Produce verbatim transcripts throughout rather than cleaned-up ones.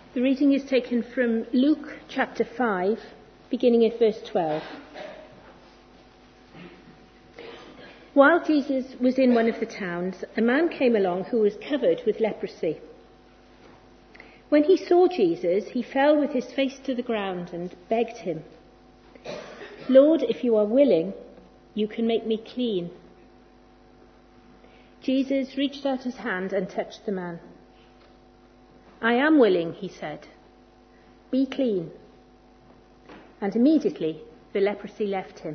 The reading is taken from Luke chapter five, beginning at verse twelve. While Jesus was in one of the towns, a man came along who was covered with leprosy. When he saw Jesus, he fell with his face to the ground and begged him, "Lord, if you are willing, you can make me clean." Jesus reached out his hand and touched the man. "I am willing," he said. "Be clean." And immediately the leprosy left him.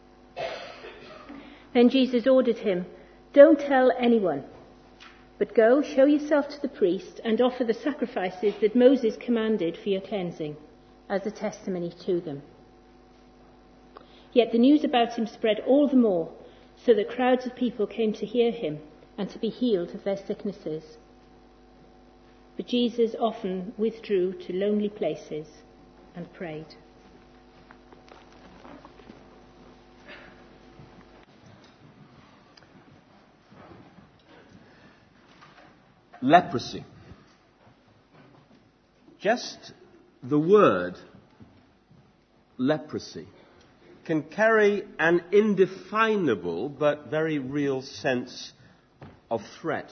Then Jesus ordered him, "Don't tell anyone, but go, show yourself to the priest and offer the sacrifices that Moses commanded for your cleansing, as a testimony to them." Yet the news about him spread all the more, so that crowds of people came to hear him and to be healed of their sicknesses. But Jesus often withdrew to lonely places and prayed. Leprosy. Just the word leprosy can carry an indefinable but very real sense of threat.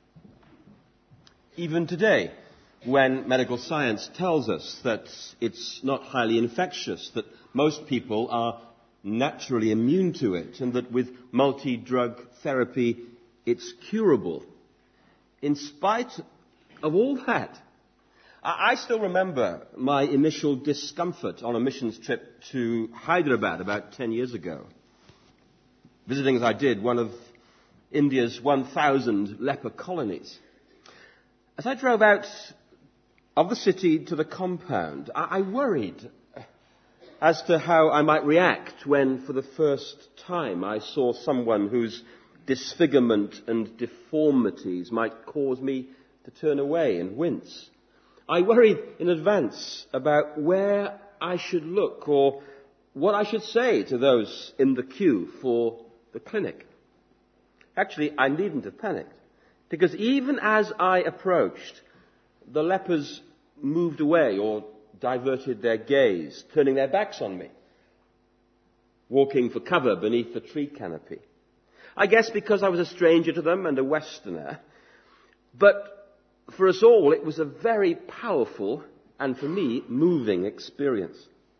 Even today, when medical science tells us that it's not highly infectious, that most people are naturally immune to it, and that with multi-drug therapy it's curable. In spite of all that, I still remember my initial discomfort on a missions trip to Hyderabad about ten years ago, visiting as I did one of India's one thousand leper colonies. As I drove out of the city to the compound, I worried as to how I might react when, for the first time, I saw someone whose disfigurement and deformities might cause me to turn away and wince. I worried in advance about where I should look or what I should say to those in the queue for the clinic. Actually, I needn't have panicked, because even as I approached, the lepers moved away or diverted their gaze, turning their backs on me, walking for cover beneath the tree canopy. I guess because I was a stranger to them and a Westerner. But for us all, it was a very powerful and, for me, moving experience.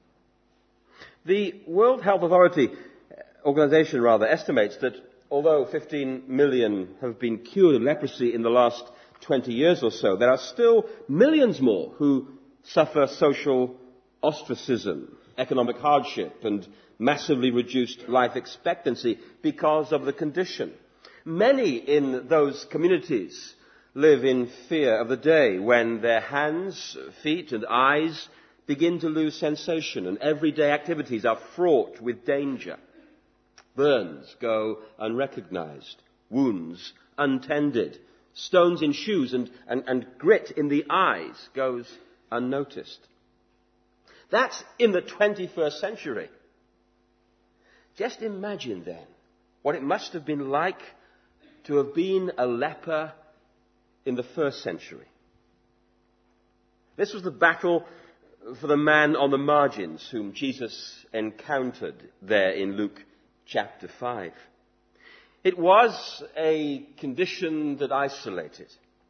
The World Health Authority, organization rather, estimates that although fifteen million have been cured of leprosy in the last twenty years or so, there are still millions more who suffer social ostracism, economic hardship, and massively reduced life expectancy because of the condition. Many in those communities live in fear of the day when their hands, feet, and eyes begin to lose sensation and everyday activities are fraught with danger. Burns go unrecognized, wounds untended, stones in shoes and, and, and grit in the eyes goes unnoticed. That's in the twenty-first century. Just imagine then what it must have been like to have been a leper in the first century. This was the battle for the man on the margins whom Jesus encountered there in Luke chapter five. It was a condition that isolated.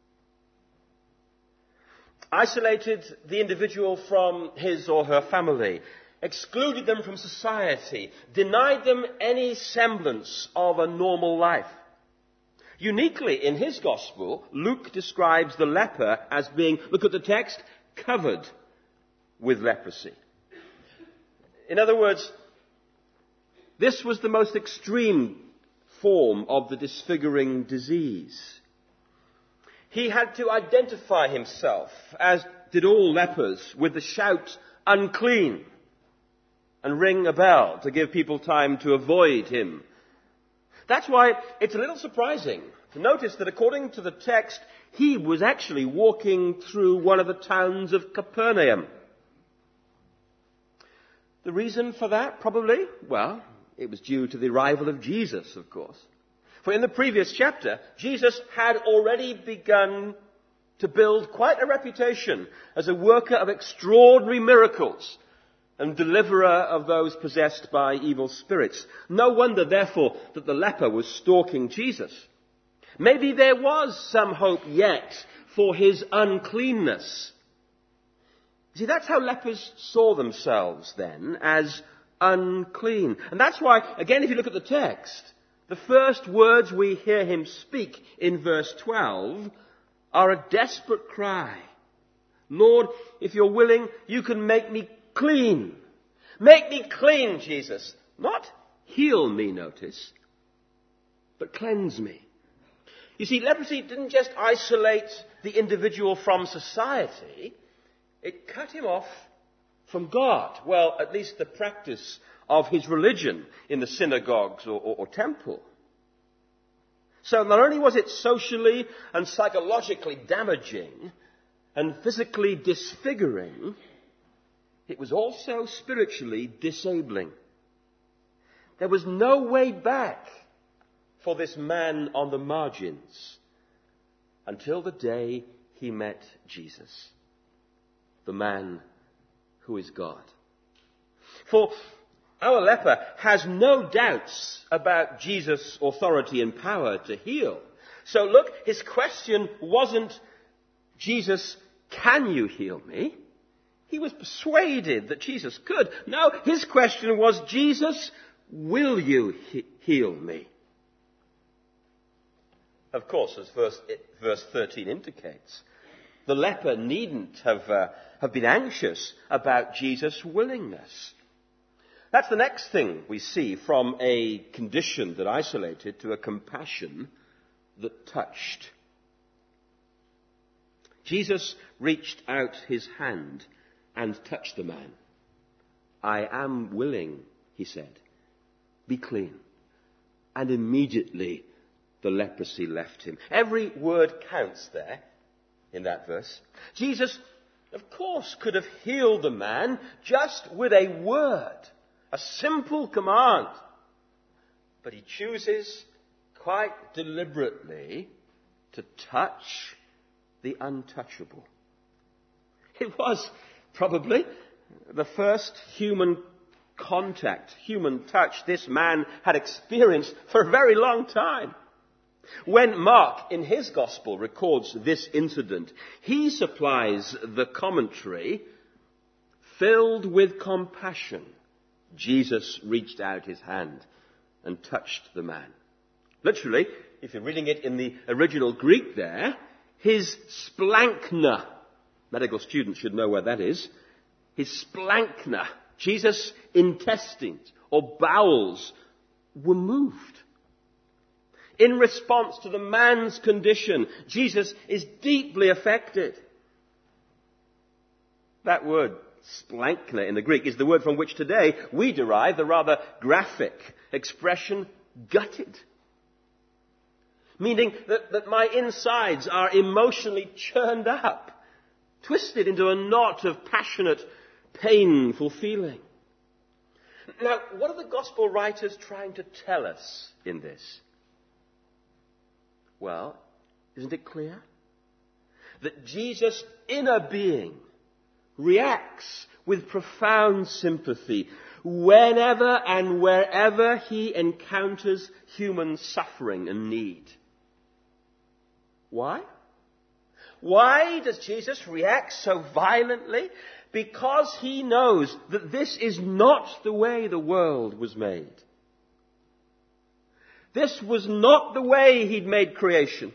Isolated the individual from his or her family, excluded them from society, denied them any semblance of a normal life. Uniquely in his gospel, Luke describes the leper as being, look at the text, covered with leprosy. In other words, this was the most extreme form of the disfiguring disease. He had to identify himself, as did all lepers, with the shout, "Unclean," and ring a bell to give people time to avoid him. That's why it's a little surprising to notice that according to the text, he was actually walking through one of the towns of Capernaum. The reason for that, probably, well, it was due to the arrival of Jesus, of course. For in the previous chapter, Jesus had already begun to to build quite a reputation as a worker of extraordinary miracles and deliverer of those possessed by evil spirits. No wonder, therefore, that the leper was stalking Jesus. Maybe there was some hope yet for his uncleanness. See, that's how lepers saw themselves then, as unclean. And that's why, again, if you look at the text, the first words we hear him speak in verse twelve are a desperate cry. Lord, if you're willing, you can make me clean. Make me clean, Jesus. Not heal me, notice, but cleanse me. You see, leprosy didn't just isolate the individual from society. It cut him off from God. Well, at least the practice of his religion in the synagogues or, or, or temple. So not only was it socially and psychologically damaging and physically disfiguring, it was also spiritually disabling. There was no way back for this man on the margins until the day he met Jesus, the man who is God. For our leper has no doubts about Jesus' authority and power to heal. So look, his question wasn't, Jesus, can you heal me? He was persuaded that Jesus could. No, his question was, Jesus, will you he- heal me? Of course, as verse, verse thirteen indicates, the leper needn't have, uh, have been anxious about Jesus' willingness. That's the next thing we see from a condition that isolated to a compassion that touched. Jesus reached out his hand and touched the man. I am willing, he said. Be clean. And immediately the leprosy left him. Every word counts there in that verse. Jesus, of course, could have healed the man just with a word, a simple command. But he chooses quite deliberately to touch the untouchable. It was probably the first human contact, human touch this man had experienced for a very long time. When Mark, in his gospel, records this incident, he supplies the commentary, filled with compassion, Jesus reached out his hand and touched the man. Literally, if you're reading it in the original Greek there, his splanchna, medical students should know where that is, his splanchna, Jesus' intestines or bowels, were moved. In response to the man's condition, Jesus is deeply affected. That word, splanchna in the Greek, is the word from which today we derive the rather graphic expression gutted. Meaning that, that my insides are emotionally churned up, twisted into a knot of passionate, painful feeling. Now, what are the gospel writers trying to tell us in this? Well, isn't it clear? That Jesus' inner being reacts with profound sympathy whenever and wherever he encounters human suffering and need. Why? Why does Jesus react so violently? Because he knows that this is not the way the world was made. This was not the way he'd made creation.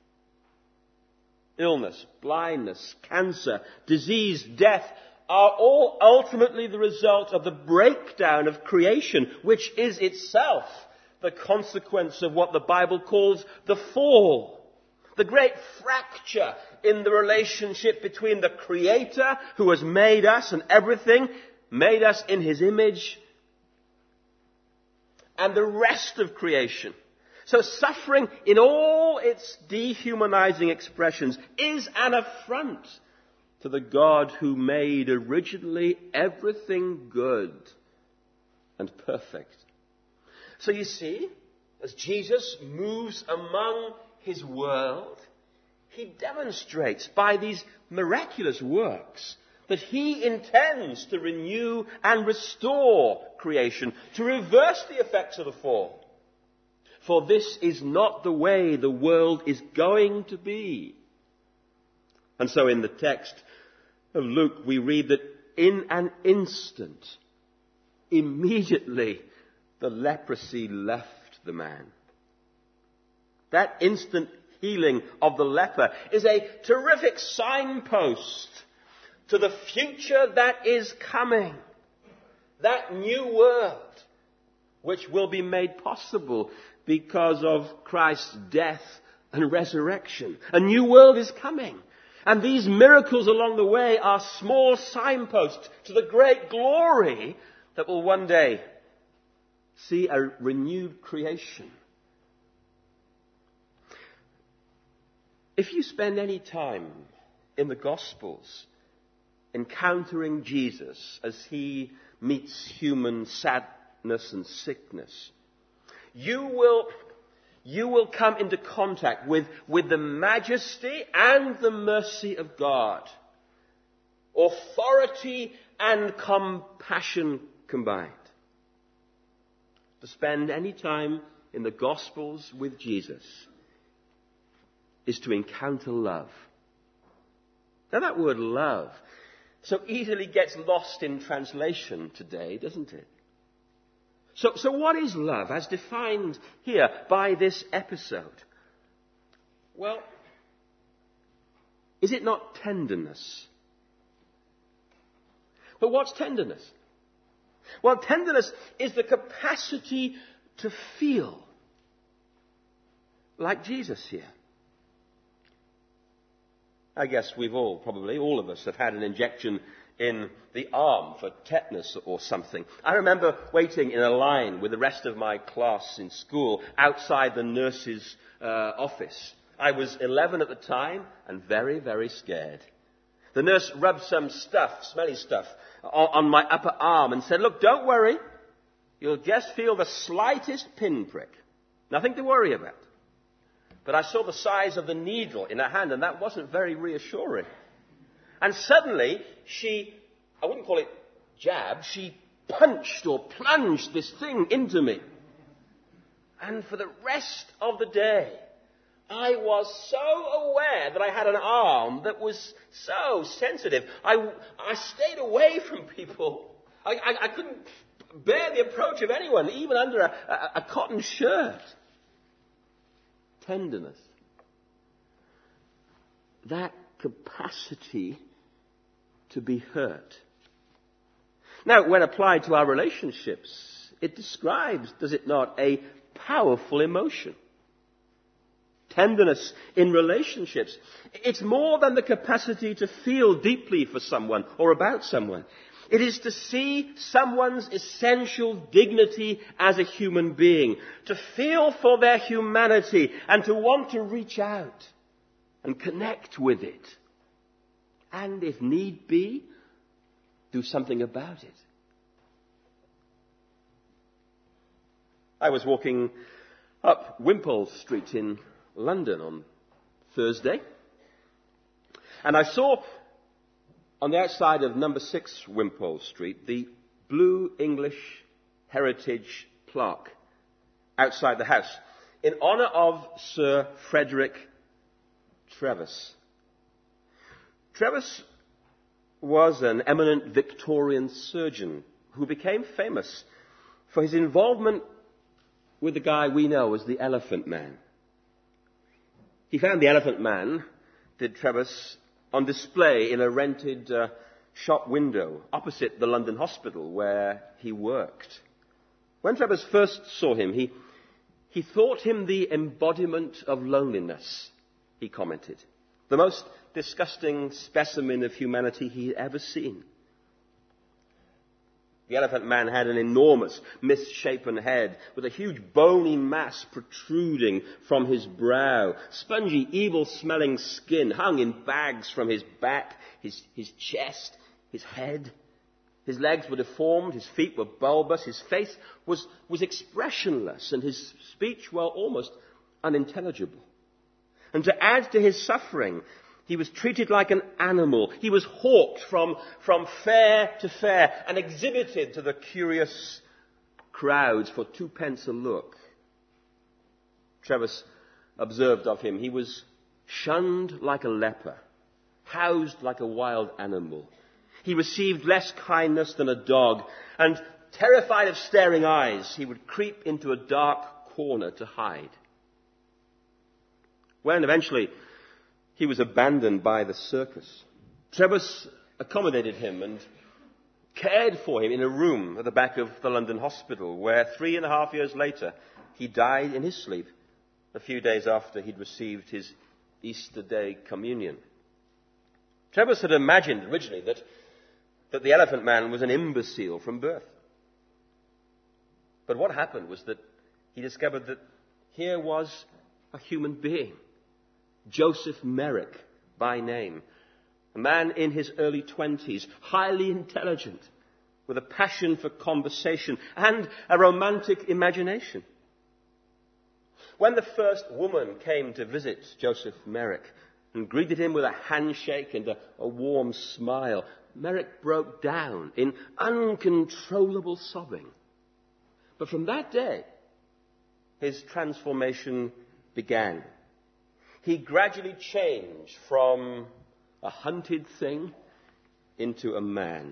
Illness, blindness, cancer, disease, death are all ultimately the result of the breakdown of creation, which is itself the consequence of what the Bible calls the fall. The great fracture in the relationship between the Creator, who has made us and everything, made us in his image, and the rest of creation. So suffering in all its dehumanizing expressions is an affront to the God who made originally everything good and perfect. So you see, as Jesus moves among his world, he demonstrates by these miraculous works that he intends to renew and restore creation, to reverse the effects of the fall. For this is not the way the world is going to be. And so in the text of Luke, we read that in an instant, immediately, the leprosy left the man. That instant healing of the leper is a terrific signpost to the future that is coming. That new world, which will be made possible because of Christ's death and resurrection. A new world is coming. And these miracles along the way are small signposts to the great glory that will one day see a renewed creation. If you spend any time in the Gospels encountering Jesus as he meets human sadness and sickness, you will, you will come into contact with, with the majesty and the mercy of God, authority and compassion combined. To spend any time in the Gospels with Jesus is to encounter love. Now that word love so easily gets lost in translation today, doesn't it? So, so what is love as defined here by this episode? Well, is it not tenderness? But what's tenderness? Well, tenderness is the capacity to feel like Jesus here. I guess we've all, probably all of us, have had an injection in the arm for tetanus or something. I remember waiting in a line with the rest of my class in school outside the nurse's uh, office. I was eleven at the time and very, very scared. The nurse rubbed some stuff, smelly stuff, on, on my upper arm and said, "Look, don't worry. You'll just feel the slightest pinprick. Nothing to worry about." But I saw the size of the needle in her hand, and that wasn't very reassuring. And suddenly, she, I wouldn't call it jab, she punched or plunged this thing into me. And for the rest of the day, I was so aware that I had an arm that was so sensitive. I, I stayed away from people. I, I, I couldn't bear the approach of anyone, even under a, a, a cotton shirt. Tenderness. That capacity to be hurt. Now, when applied to our relationships, it describes, does it not, a powerful emotion. Tenderness in relationships. It's more than the capacity to feel deeply for someone or about someone. It is to see someone's essential dignity as a human being, to feel for their humanity and to want to reach out and connect with it. And if need be, do something about it. I was walking up Wimpole Street in London on Thursday, and I saw on the outside of number six Wimpole Street the blue English heritage plaque outside the house in honour of Sir Frederick Treves. Treves was an eminent Victorian surgeon who became famous for his involvement with the guy we know as the Elephant Man. He found the Elephant Man, did Treves, on display in a rented uh, shop window opposite the London hospital where he worked. When Treves first saw him, he, he thought him the embodiment of loneliness, he commented. The most disgusting specimen of humanity he had ever seen. The Elephant Man had an enormous, misshapen head with a huge bony mass protruding from his brow. Spongy, evil-smelling skin hung in bags from his back, his, his chest, his head. His legs were deformed, his feet were bulbous, his face was, was expressionless, and his speech, well, almost unintelligible. And to add to his suffering, he was treated like an animal. He was hawked from, from fair to fair and exhibited to the curious crowds for twopence a look. Travis observed of him, he was shunned like a leper, housed like a wild animal. He received less kindness than a dog, and terrified of staring eyes, he would creep into a dark corner to hide. When eventually he was abandoned by the circus, Travis accommodated him and cared for him in a room at the back of the London hospital, where three and a half years later he died in his sleep, a few days after he'd received his Easter Day communion. Travis had imagined originally that, that the Elephant Man was an imbecile from birth. But what happened was that he discovered that here was a human being, Joseph Merrick by name, a man in his early twenties, highly intelligent, with a passion for conversation and a romantic imagination. When the first woman came to visit Joseph Merrick and greeted him with a handshake and a, a warm smile, Merrick broke down in uncontrollable sobbing. But from that day, his transformation began. He gradually changed from a hunted thing into a man.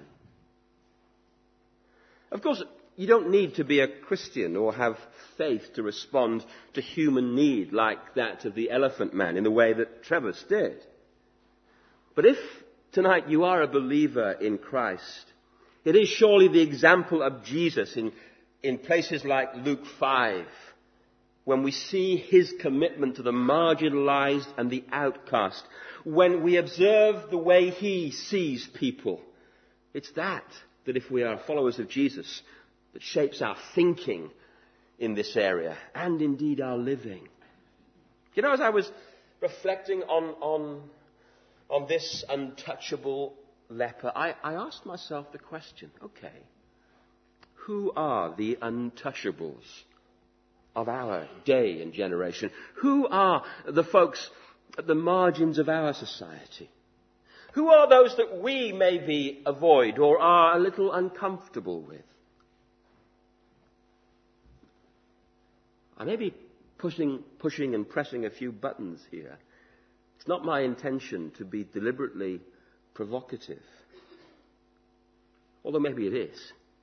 Of course, you don't need to be a Christian or have faith to respond to human need like that of the Elephant Man in the way that Travis did. But if tonight you are a believer in Christ, it is surely the example of Jesus in, in places like Luke five, when we see his commitment to the marginalized and the outcast, when we observe the way he sees people. It's that, that if we are followers of Jesus, that shapes our thinking in this area, and indeed our living. You know, as I was reflecting on, on, on this untouchable leper, I, I asked myself the question, okay, who are the untouchables of our day and generation? Who are the folks at the margins of our society? Who are those that we maybe avoid or are a little uncomfortable with? I may be pushing, pushing and pressing a few buttons here. It's not my intention to be deliberately provocative, although maybe it is.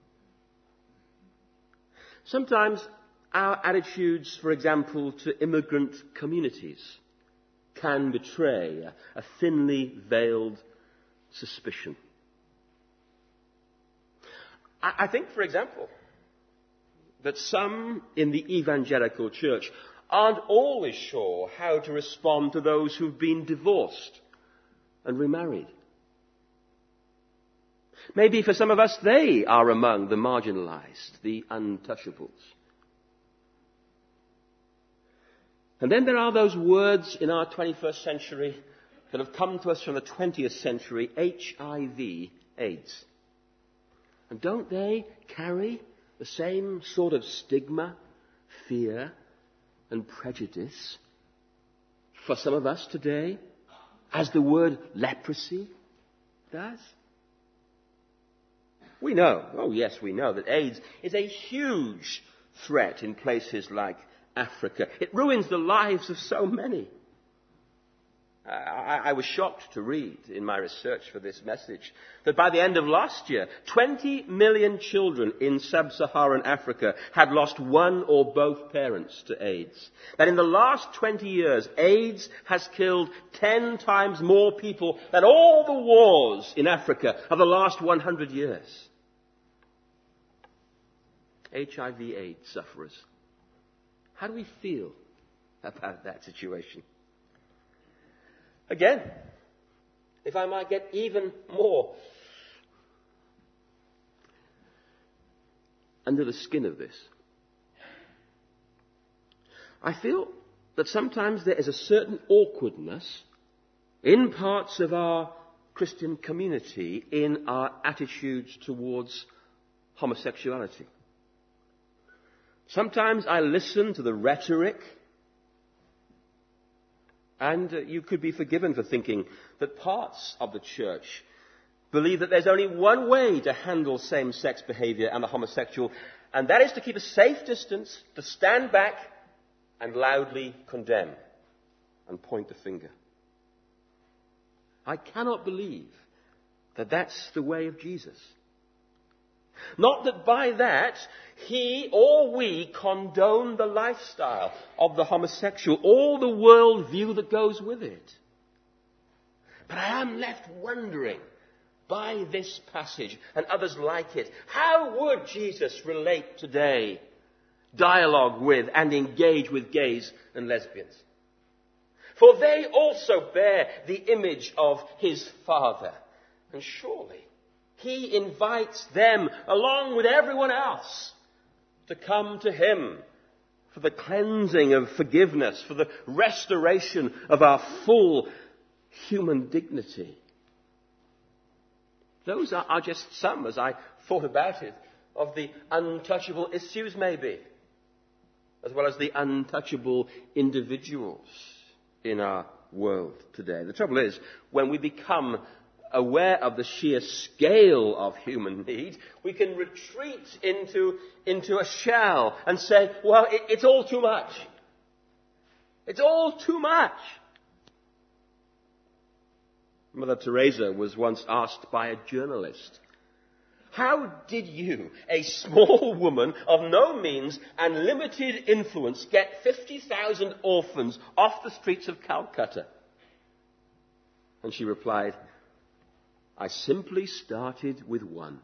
Sometimes our attitudes, for example, to immigrant communities can betray a, a thinly veiled suspicion. I, I think, for example, that some in the evangelical church aren't always sure how to respond to those who've been divorced and remarried. Maybe for some of us, they are among the marginalized, the untouchables. And then there are those words in our twenty-first century that have come to us from the twentieth century, H I V, AIDS. And don't they carry the same sort of stigma, fear, and prejudice for some of us today as the word leprosy does? We know, oh yes, we know that AIDS is a huge threat in places like Africa. It ruins the lives of so many. I, I was shocked to read in my research for this message that by the end of last year, twenty million children in sub-Saharan Africa had lost one or both parents to AIDS. That in the last twenty years, AIDS has killed ten times more people than all the wars in Africa of the last one hundred years. H I V AIDS sufferers. How do we feel about that situation? Again, if I might get even more under the skin of this, I feel that sometimes there is a certain awkwardness in parts of our Christian community in our attitudes towards homosexuality. Sometimes I listen to the rhetoric And uh, you could be forgiven for thinking that parts of the church believe that there's only one way to handle same-sex behavior and the homosexual, and that is to keep a safe distance, to stand back and loudly condemn and point the finger. I cannot believe that that's the way of Jesus. Not that by that he or we condone the lifestyle of the homosexual, all the world view that goes with it. But I am left wondering, by this passage and others like it, how would Jesus relate today, dialogue with and engage with gays and lesbians? For they also bear the image of his Father. And surely he invites them, along with everyone else, to come to him for the cleansing of forgiveness, for the restoration of our full human dignity. Those are, are just some, as I thought about it, of the untouchable issues maybe, as well as the untouchable individuals in our world today. The trouble is, when we become aware of the sheer scale of human need, we can retreat into, into a shell and say, well, it, it's all too much. It's all too much. Mother Teresa was once asked by a journalist, how did you, a small woman of no means and limited influence, get fifty thousand orphans off the streets of Calcutta? And she replied, I simply started with one.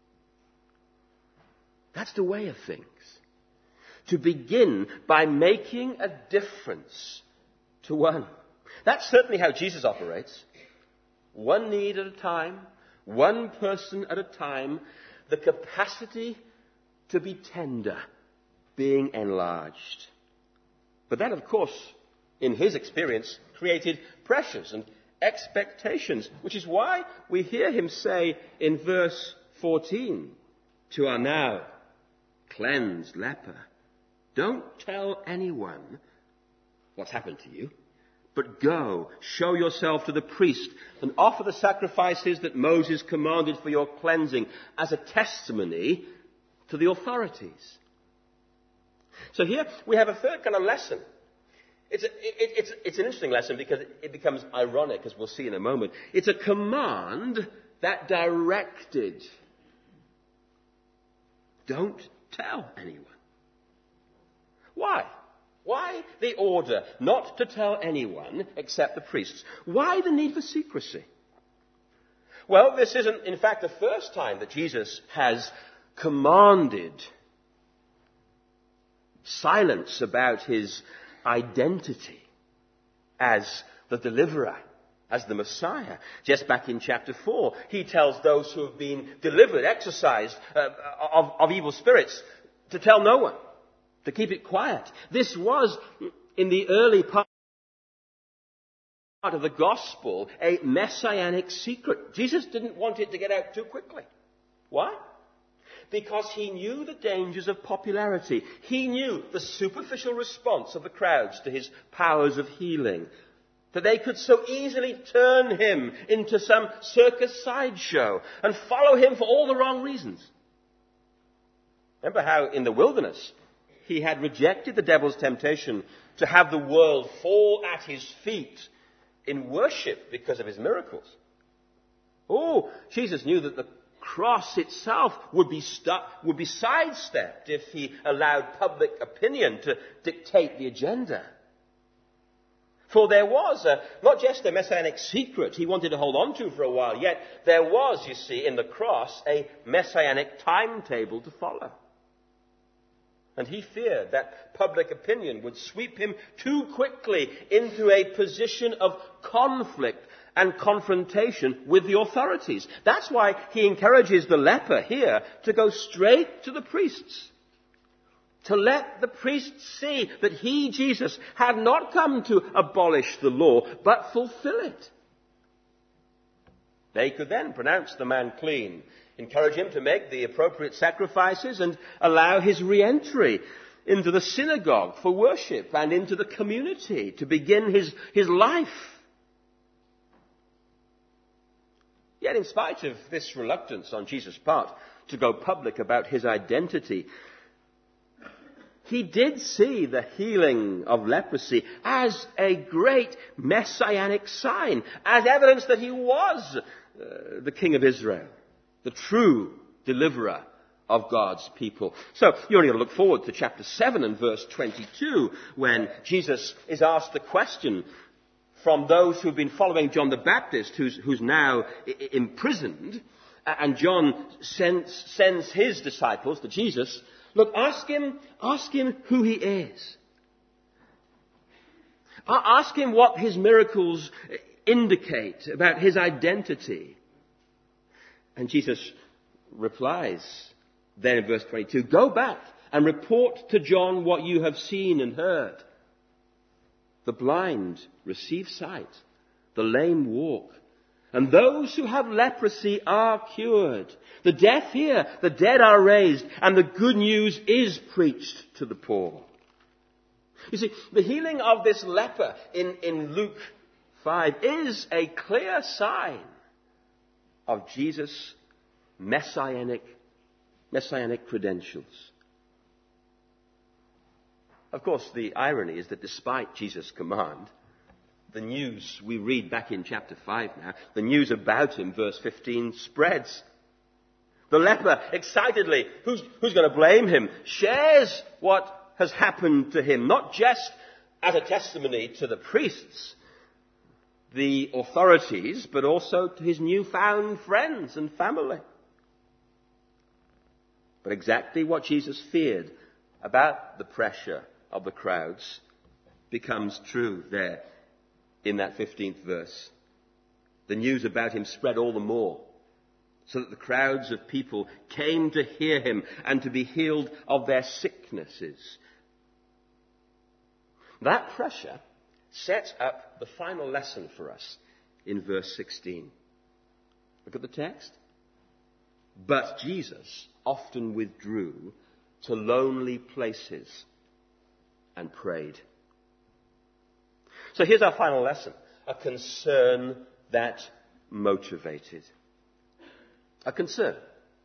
That's the way of things. To begin by making a difference to one. That's certainly how Jesus operates. One need at a time, one person at a time, the capacity to be tender being enlarged. But that, of course, in his experience, created pressures and expectations, which is why we hear him say in verse fourteen to our now cleansed leper, don't tell anyone what's happened to you, but go, show yourself to the priest and offer the sacrifices that Moses commanded for your cleansing as a testimony to the authorities. So here we have a third kind of lesson. It's, a, it, it's, it's an interesting lesson because it becomes ironic, as we'll see in a moment. It's a command that directed. Don't tell anyone. Why? Why the order not to tell anyone except the priests? Why the need for secrecy? Well, this isn't, in fact, the first time that Jesus has commanded silence about his identity as the deliverer, as the Messiah. Just back in chapter four, he tells those who have been delivered, exorcised uh, of, of evil spirits, to tell no one, to keep it quiet. This was, in the early part of the gospel, a messianic secret. Jesus didn't want it to get out too quickly. Why? Because he knew the dangers of popularity. He knew the superficial response of the crowds to his powers of healing. That they could so easily turn him into some circus sideshow and follow him for all the wrong reasons. Remember how in the wilderness he had rejected the devil's temptation to have the world fall at his feet in worship because of his miracles. Oh, Jesus knew that the cross itself would be stuck, would be sidestepped if he allowed public opinion to dictate the agenda. For there was a, not just a messianic secret he wanted to hold on to for a while, yet there was, you see, in the cross, a messianic timetable to follow. And he feared that public opinion would sweep him too quickly into a position of conflict and confrontation with the authorities. That's why he encourages the leper here to go straight to the priests. To let the priests see that he, Jesus, had not come to abolish the law, but fulfill it. They could then pronounce the man clean, encourage him to make the appropriate sacrifices and allow his re-entry. into the synagogue for worship and into the community to begin his, his life. Yet in spite of this reluctance on Jesus' part to go public about his identity, he did see the healing of leprosy as a great messianic sign, as evidence that he was uh, the King of Israel, the true deliverer of God's people. So you only got to look forward to chapter seven and verse twenty-two, when Jesus is asked the question from those who've been following John the Baptist, who's, who's now I- imprisoned, and John sends, sends his disciples to Jesus. Look, ask him, ask him who he is. Ask him what his miracles indicate about his identity. And Jesus replies then in verse twenty-two, go back and report to John what you have seen and heard. The blind receive sight, the lame walk, and those who have leprosy are cured. The deaf hear, the dead are raised, and the good news is preached to the poor. You see, the healing of this leper in, in Luke five is a clear sign of Jesus' messianic, messianic credentials. Of course, the irony is that despite Jesus' command, the news we read back in chapter five now, the news about him, verse fifteen, spreads. The leper, excitedly, who's, who's going to blame him, shares what has happened to him, not just as a testimony to the priests, the authorities, but also to his newfound friends and family. But exactly what Jesus feared about the pressure of the crowds becomes true there in that fifteenth verse. The news about him spread all the more, so that the crowds of people came to hear him and to be healed of their sicknesses. That pressure sets up the final lesson for us in verse sixteen. Look at the text. But Jesus often withdrew to lonely places and prayed. So here's our final lesson. A concern that motivated. A concern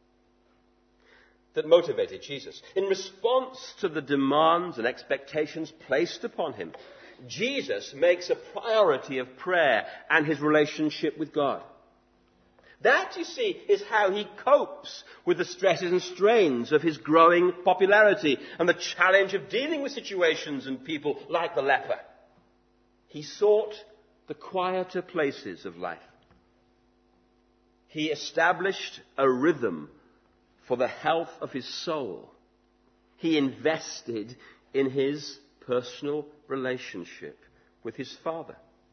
that motivated Jesus. In response to the demands and expectations placed upon him, Jesus makes a priority of prayer and his relationship with God. That, you see, is how he copes with the stresses and strains of his growing popularity and the challenge of dealing with situations and people like the leper. He sought the quieter places of life. He established a rhythm for the health of his soul. He invested in his personal relationship with his Father,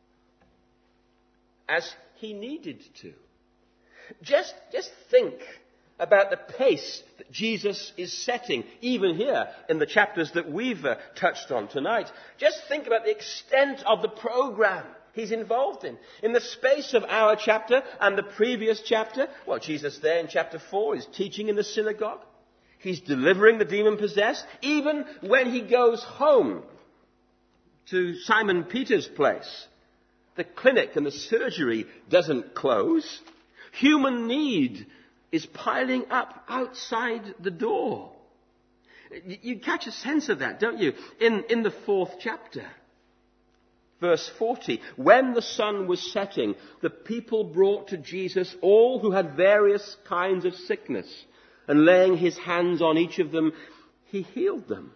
as he needed to. Just, just think about the pace that Jesus is setting, even here in the chapters that we've uh, touched on tonight. Just think about the extent of the program he's involved in. In the space of our chapter and the previous chapter, well, Jesus there in chapter four is teaching in the synagogue. He's delivering the demon-possessed. Even when he goes home to Simon Peter's place, the clinic and the surgery doesn't close. Human need is piling up outside the door. You catch a sense of that, don't you? In, in the fourth chapter, verse forty, when the sun was setting, the people brought to Jesus all who had various kinds of sickness, and laying his hands on each of them, he healed them.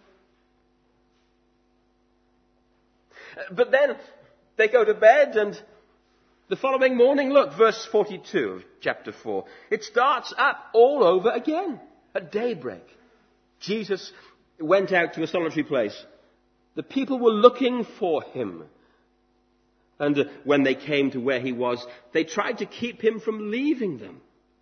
But then they go to bed, and the following morning, look, verse forty-two of chapter four. It starts up all over again at daybreak. Jesus went out to a solitary place. The people were looking for him. And uh, when they came to where he was, they tried to keep him from leaving them.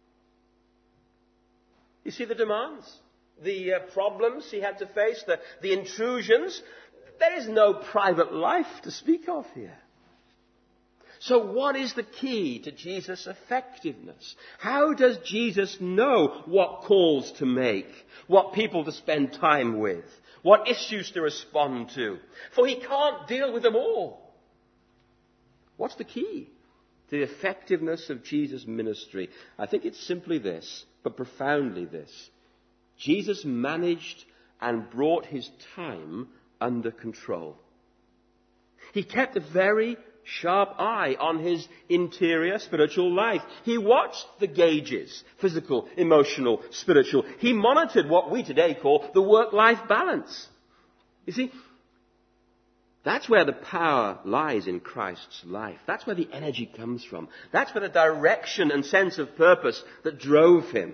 You see the demands, the uh, problems he had to face, the, the intrusions. There is no private life to speak of here. So what is the key to Jesus' effectiveness? How does Jesus know what calls to make, what people to spend time with, what issues to respond to, for he can't deal with them all. What's the key to the effectiveness of Jesus' ministry? I think it's simply this, but profoundly this. Jesus managed and brought his time under control. He kept a very sharp eye on his interior spiritual life. He watched the gauges, physical, emotional, spiritual. He monitored what we today call the work-life balance. You see, that's where the power lies in Christ's life. That's where the energy comes from. That's where the direction and sense of purpose that drove him.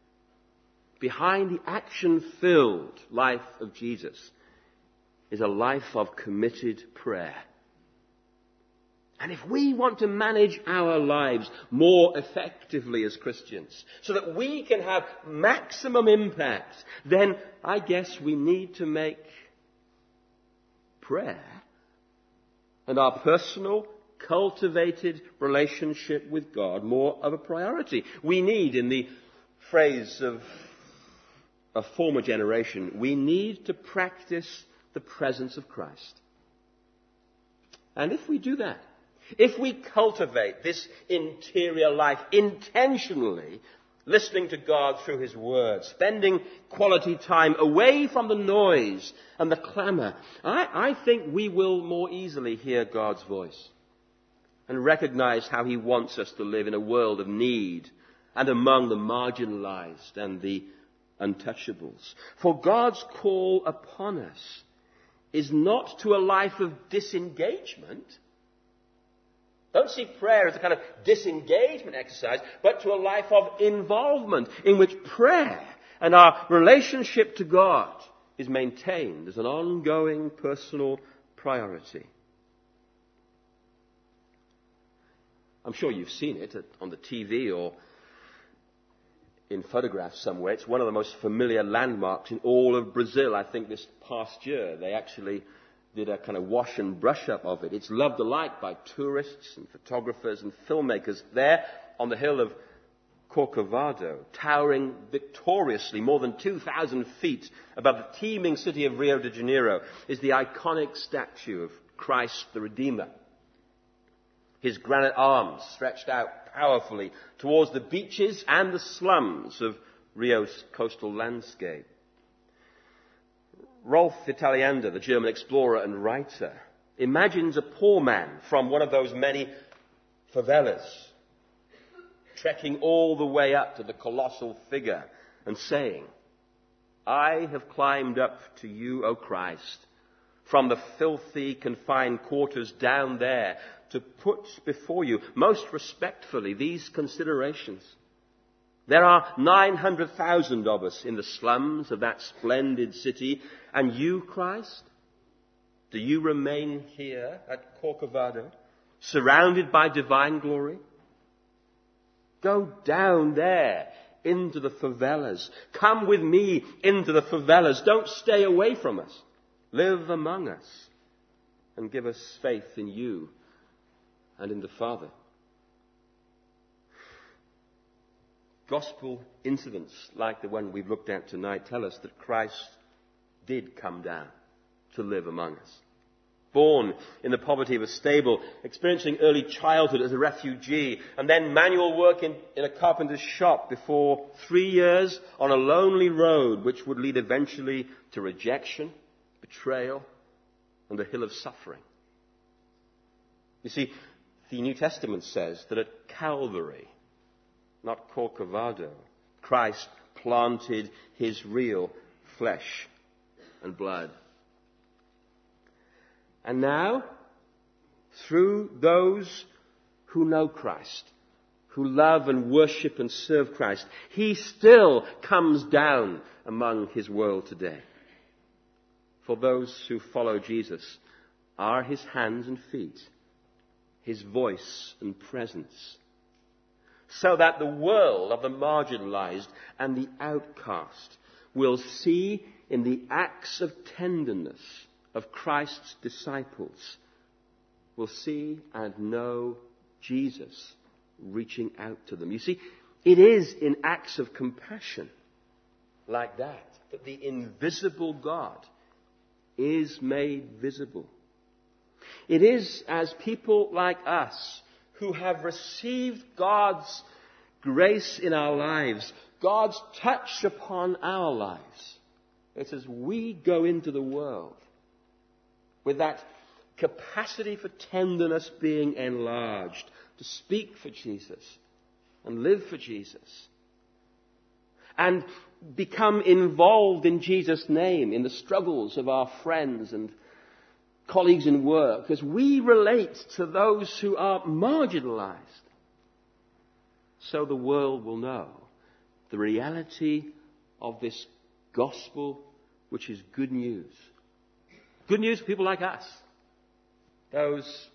Behind the action-filled life of Jesus is a life of committed prayer. And if we want to manage our lives more effectively as Christians, so that we can have maximum impact, then I guess we need to make prayer and our personal, cultivated relationship with God more of a priority. We need, in the phrase of a former generation, we need to practice the presence of Christ. And if we do that, if we cultivate this interior life intentionally, listening to God through his word, spending quality time away from the noise and the clamour, I, I think we will more easily hear God's voice and recognize how he wants us to live in a world of need and among the marginalized and the untouchables. For God's call upon us is not to a life of disengagement. Don't see prayer as a kind of disengagement exercise, but to a life of involvement in which prayer and our relationship to God is maintained as an ongoing personal priority. I'm sure you've seen it on the T V or in photographs somewhere. It's one of the most familiar landmarks in all of Brazil. I think this past year they actually did a kind of wash and brush up of it. It's loved alike by tourists and photographers and filmmakers. There on the hill of Corcovado, towering victoriously more than two thousand feet above the teeming city of Rio de Janeiro, is the iconic statue of Christ the Redeemer. His granite arms stretched out powerfully towards the beaches and the slums of Rio's coastal landscape. Rolf Italiander, the German explorer and writer, imagines a poor man from one of those many favelas trekking all the way up to the colossal figure and saying, "I have climbed up to you, O Christ, from the filthy, confined quarters down there to put before you, most respectfully, these considerations. There are nine hundred thousand of us in the slums of that splendid city, and you, Christ, do you remain here at Corcovado, surrounded by divine glory? Go down there into the favelas. Come with me into the favelas. Don't stay away from us. Live among us and give us faith in you and in the Father." Gospel incidents like the one we've looked at tonight tell us that Christ did come down to live among us. Born in the poverty of a stable, experiencing early childhood as a refugee, and then manual work in, in a carpenter's shop before three years on a lonely road which would lead eventually to rejection, betrayal, and a hill of suffering. You see, the New Testament says that at Calvary, not Corcovado, Christ planted his real flesh and blood. And now, through those who know Christ, who love and worship and serve Christ, he still comes down among his world today. For those who follow Jesus are his hands and feet, his voice and presence, so that the world of the marginalized and the outcast will see in the acts of tenderness of Christ's disciples, will see and know Jesus reaching out to them. You see, it is in acts of compassion like that that the invisible God is made visible. It is as people like us who have received God's grace in our lives, God's touch upon our lives. It's as we go into the world with that capacity for tenderness being enlarged, to speak for Jesus and live for Jesus, and become involved in Jesus' name in the struggles of our friends and colleagues in work, as we relate to those who are marginalized, so the world will know the reality of this gospel, which is good news. Good news for people like us, those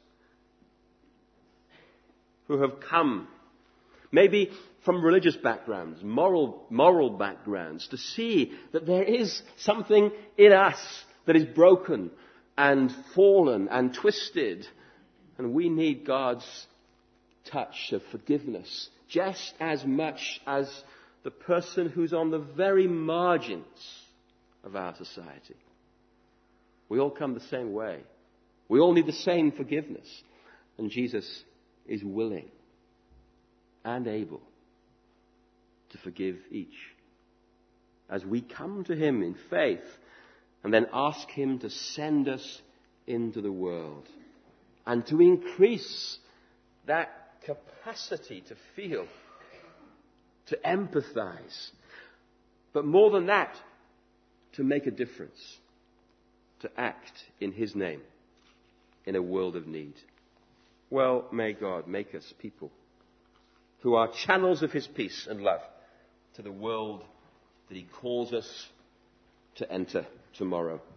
who have come maybe from religious backgrounds, moral, moral backgrounds, to see that there is something in us that is broken and fallen and twisted, and we need God's touch of forgiveness just as much as the person who's on the very margins of our society. We all come the same way. We all need the same forgiveness, and Jesus is willing and able to forgive each as we come to him in faith and then ask him to send us into the world and to increase that capacity to feel, to empathize, but more than that, to make a difference, to act in his name in a world of need. Well, may God make us people who are channels of his peace and love to the world that he calls us to enter tomorrow.